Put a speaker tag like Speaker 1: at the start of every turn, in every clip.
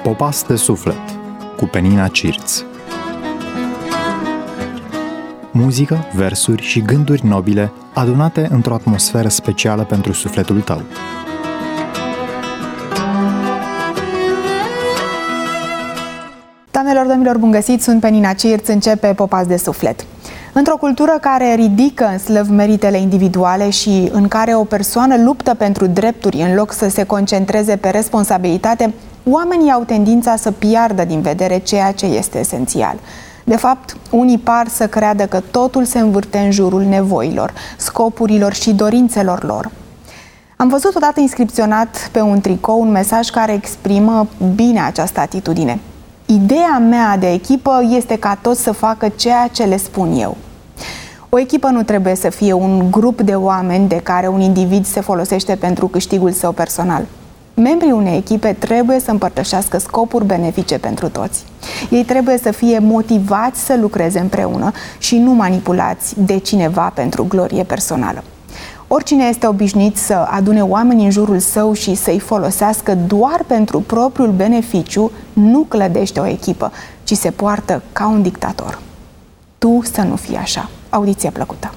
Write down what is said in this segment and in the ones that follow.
Speaker 1: Popas de suflet cu Penina Cirț. Muzică, versuri și gânduri nobile adunate într-o atmosferă specială pentru sufletul tău.
Speaker 2: Doamnelor, domnilor, bun găsit! Sunt Penina Cirț, începe Popas de suflet. Într-o cultură care ridică în slăv meritele individuale și în care o persoană luptă pentru drepturi în loc să se concentreze pe responsabilitate, oamenii au tendința să piardă din vedere ceea ce este esențial. De fapt, unii par să creadă că totul se învârte în jurul nevoilor, scopurilor și dorințelor lor. Am văzut odată inscripționat pe un tricou un mesaj care exprimă bine această atitudine. Ideea mea de echipă este ca toți să facă ceea ce le spun eu. O echipă nu trebuie să fie un grup de oameni de care un individ se folosește pentru câștigul său personal. Membrii unei echipe trebuie să împărtășească scopuri benefice pentru toți. Ei trebuie să fie motivați să lucreze împreună și nu manipulați de cineva pentru glorie personală. Oricine este obișnuit să adune oameni în jurul său și să-i folosească doar pentru propriul beneficiu, nu clădește o echipă, ci se poartă ca un dictator. Tu să nu fii așa. Audiție plăcută!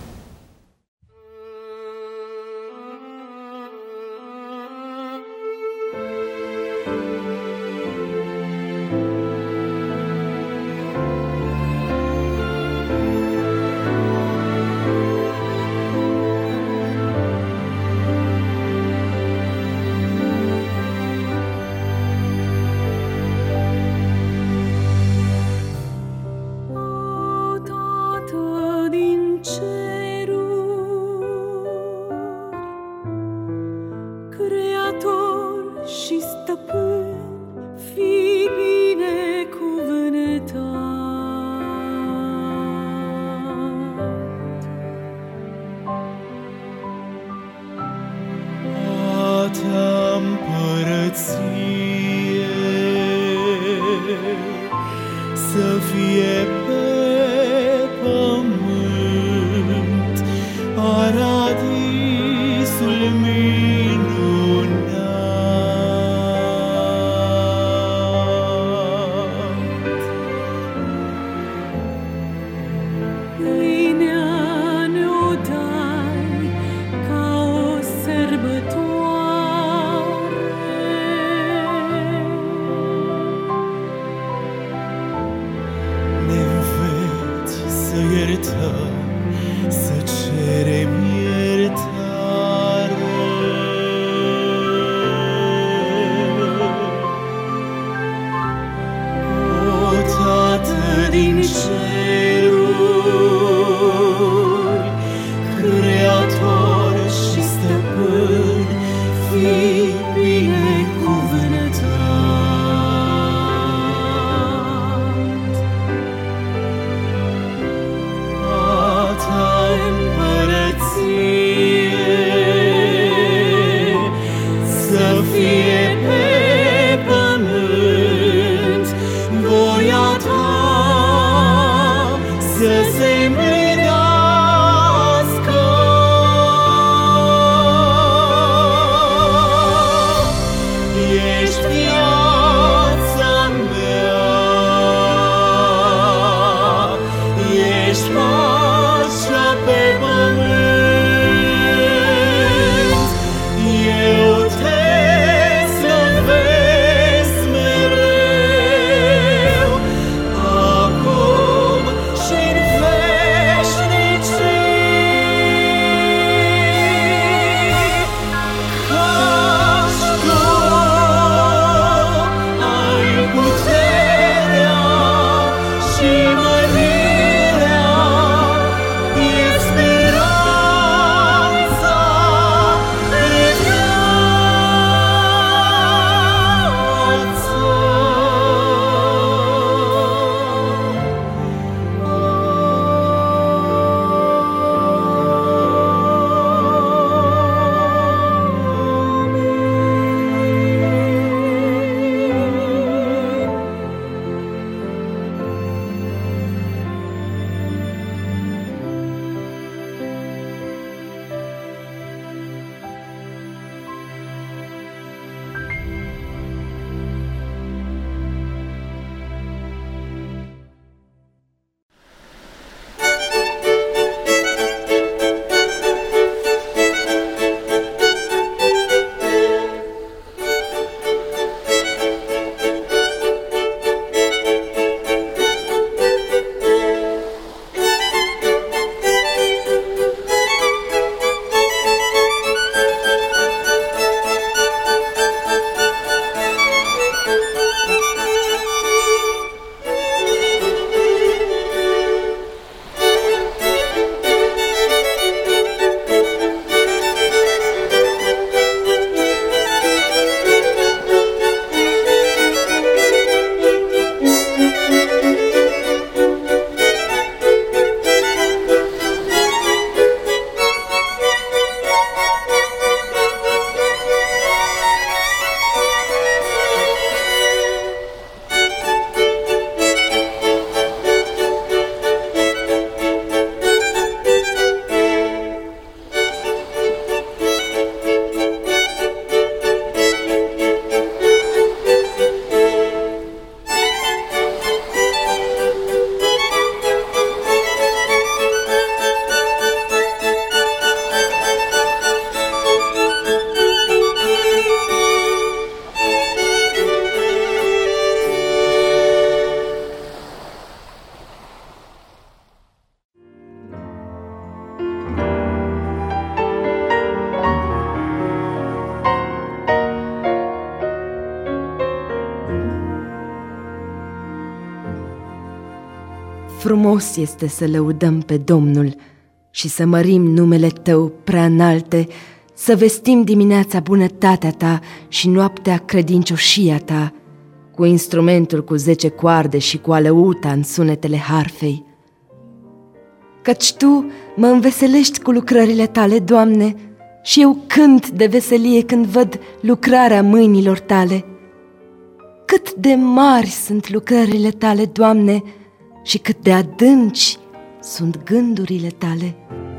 Speaker 3: frumos este să lăudăm pe Domnul și să mărim numele Tău prea înalte, să vestim dimineața bunătatea Ta și noaptea credincioșia Ta, cu instrumentul cu 10 coarde și cu alăuta în sunetele harfei. Căci Tu mă înveselești cu lucrările Tale, Doamne, și eu cânt de veselie când văd lucrarea mâinilor Tale. Cât de mari sunt lucrările Tale, Doamne, și cât de adânci sunt gândurile Tale.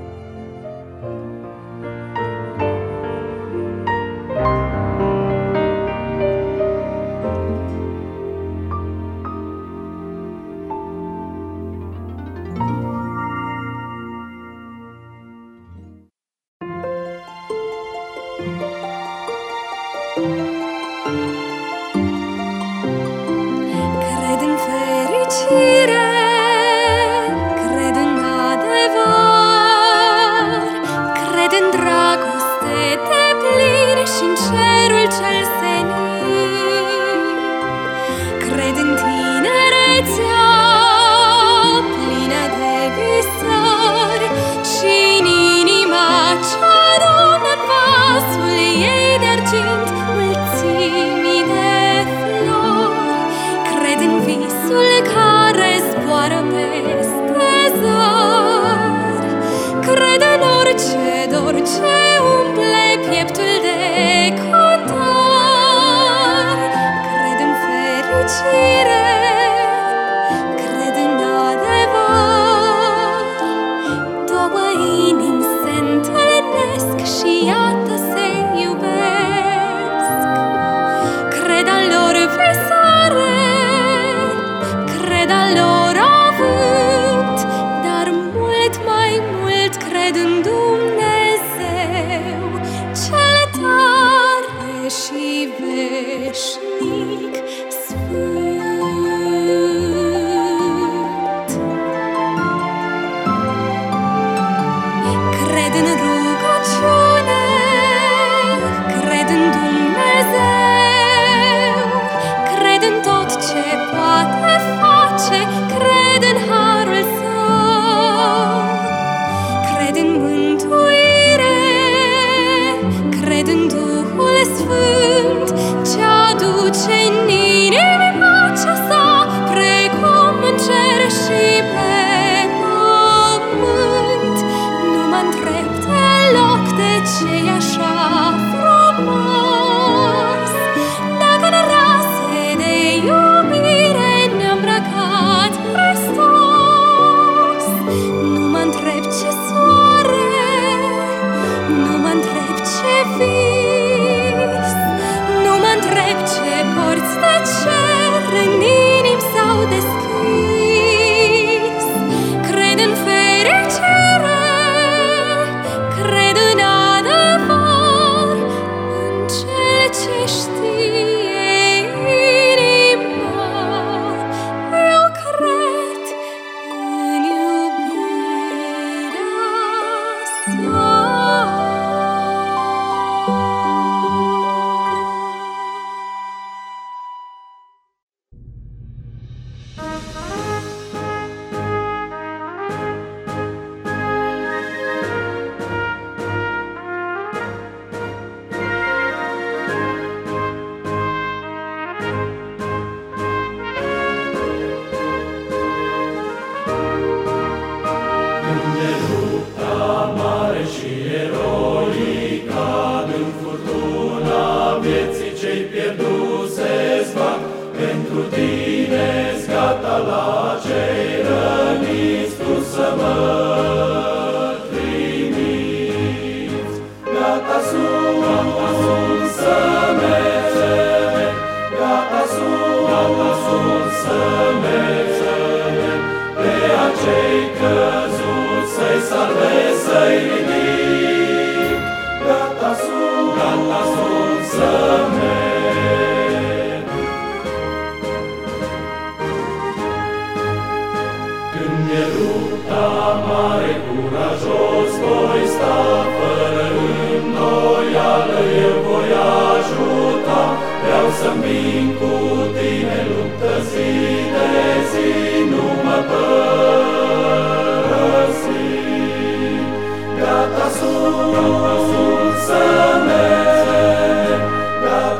Speaker 4: Cred în fericire, cred în adevăr, cred în dragoste deplin și-n cerul cel senin. Cred în tinerețea plină de visări și-n inima ce adună în vasul ei de argint mulțimi de flori. Cred în visul care zboară peste zări, cred în orice dor ce umple pieptul de cotor. Cred în fericire, cred în adevăr, două inimi se întâlnesc și iată se iubesc. Cred al lor visare, cred al lor avânt, dar mult mai mult cred în Dumnezeu, cel tare și veșnic sfânt. Cred în rugăciune, cred în Dumnezeu, cred în tot ce poate face, cred în harul Său. Cred în mântuire, cred în Duhul Sfânt, ce aduce în inimi pacea Sa, precum în cer și pe pământ. Nu mă întreb deloc de ce-i așa frumos, dacă în rase de iubire ne-a îmbrăcat Hristos. Nu mă întreb ce soare, nu mă întreb ce vis, nu mă întreb ce porți de cer în inimi s-au deschis. Cred în fericire, cred în adevăr, în cel ce știe inima. Eu cred în iubirea Sa.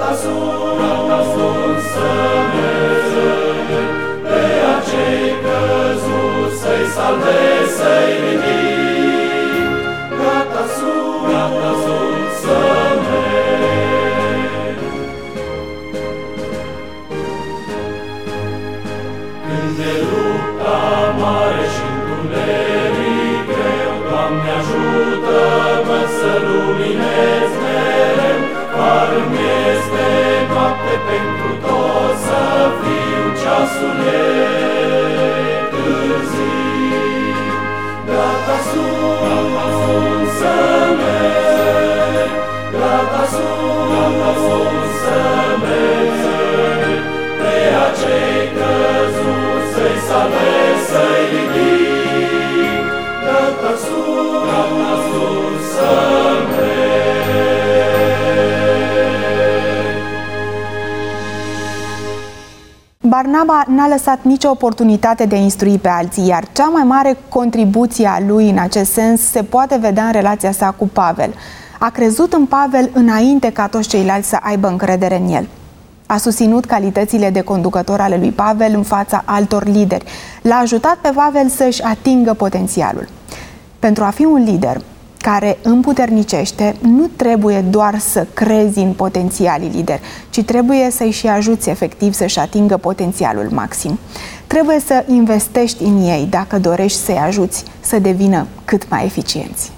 Speaker 2: Barnaba n-a lăsat nicio oportunitate de a instrui pe alții, iar cea mai mare contribuție a lui în acest sens se poate vedea în relația sa cu Pavel. A crezut în Pavel înainte ca toți ceilalți să aibă încredere în el. A susținut calitățile de conducător ale lui Pavel în fața altor lideri. L-a ajutat pe Pavel să-și atingă potențialul. Pentru a fi un lider care împuternicește, nu trebuie doar să crezi în potențialii lideri, ci trebuie să-i și ajuți efectiv să-și atingă potențialul maxim. Trebuie să investești în ei dacă dorești să-i ajuți să devină cât mai eficienți.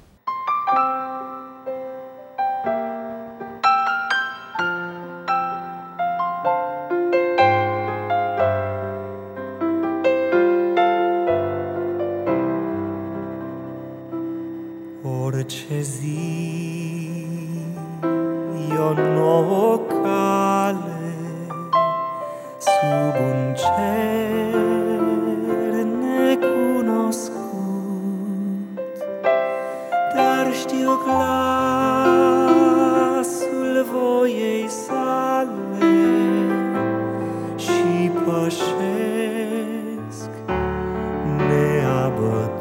Speaker 5: Orice zi e o nouă cale sub un cer necunoscut, dar știu glasul voiei sale și pășesc neabătut.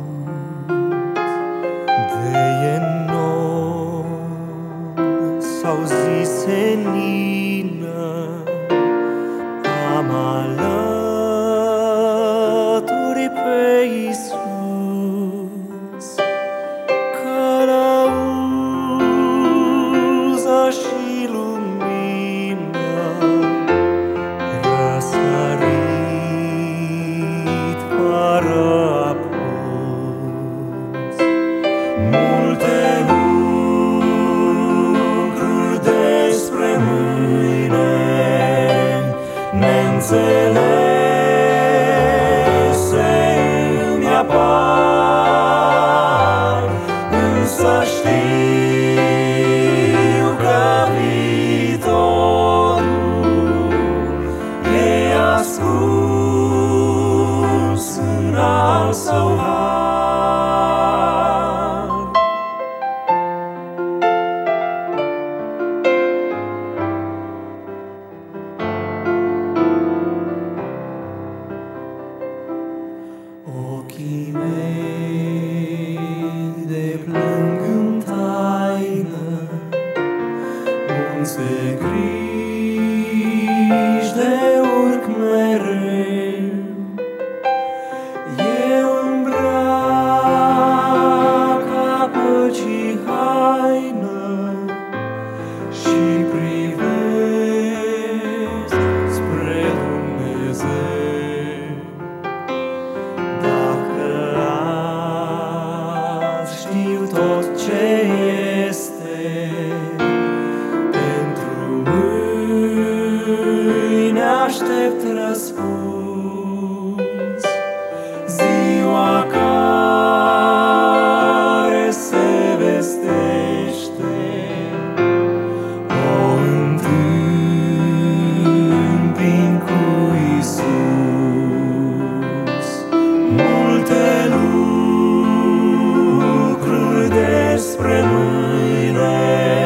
Speaker 5: Sau zi senină am alături pe Iisus, călăuză și lumină, răsărit fără apus. Multe neînțelese îmi apar, însă știu că viitorul e ascuns în al său har. Ochii mei deplâng în taină unse griji de urc mereu. Eu îmbrac a păcii haină și privesc spre Dumnezeu. Tot ce este pentru mâine aștept răspuns. Ziua care se vestește o întâmpin cu Iisus. Multe despre mâine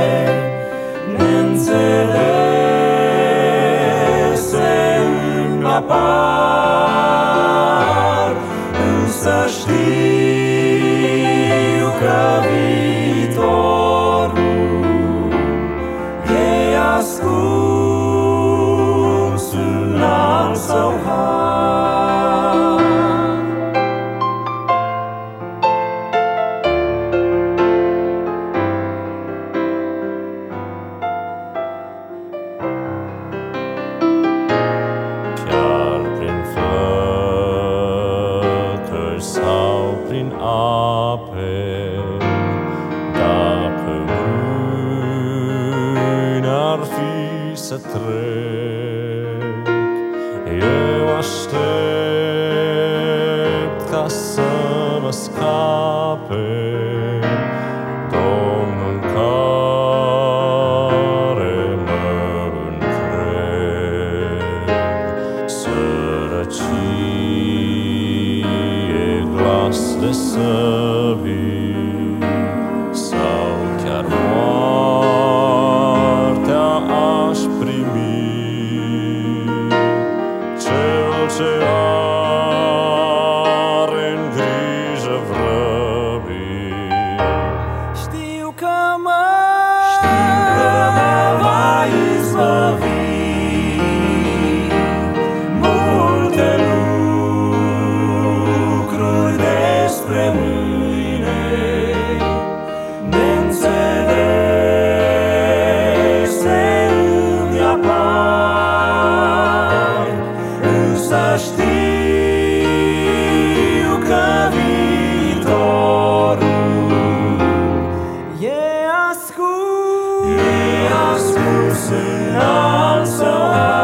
Speaker 5: neînțelese îmi apar, însă știu că viitorul e ascuns în al său har. Chiar prin flăcări sau prin ape, dacă mâine ar fi să trec, eu aștept ca să mă scape Domnul în care mă încred. Sărăcie, glas de săbii sau chiar moartea aș primi, cel ce are în grijă vrăbii. Știu că mă va izbăvi. Multe lucruri despre mâine neînțelese îmi apar, însă știu că viitorul e ascuns în al său har.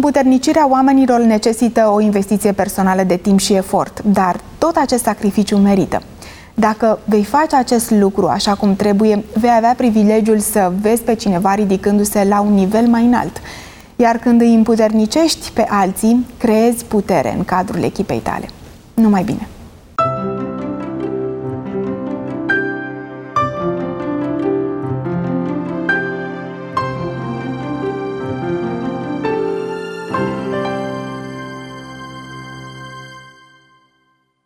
Speaker 2: Împuternicirea oamenilor necesită o investiție personală de timp și efort, dar tot acest sacrificiu merită. Dacă vei face acest lucru așa cum trebuie, vei avea privilegiul să vezi pe cineva ridicându-se la un nivel mai înalt. Iar când îi împuternicești pe alții, creezi putere în cadrul echipei tale. Numai bine!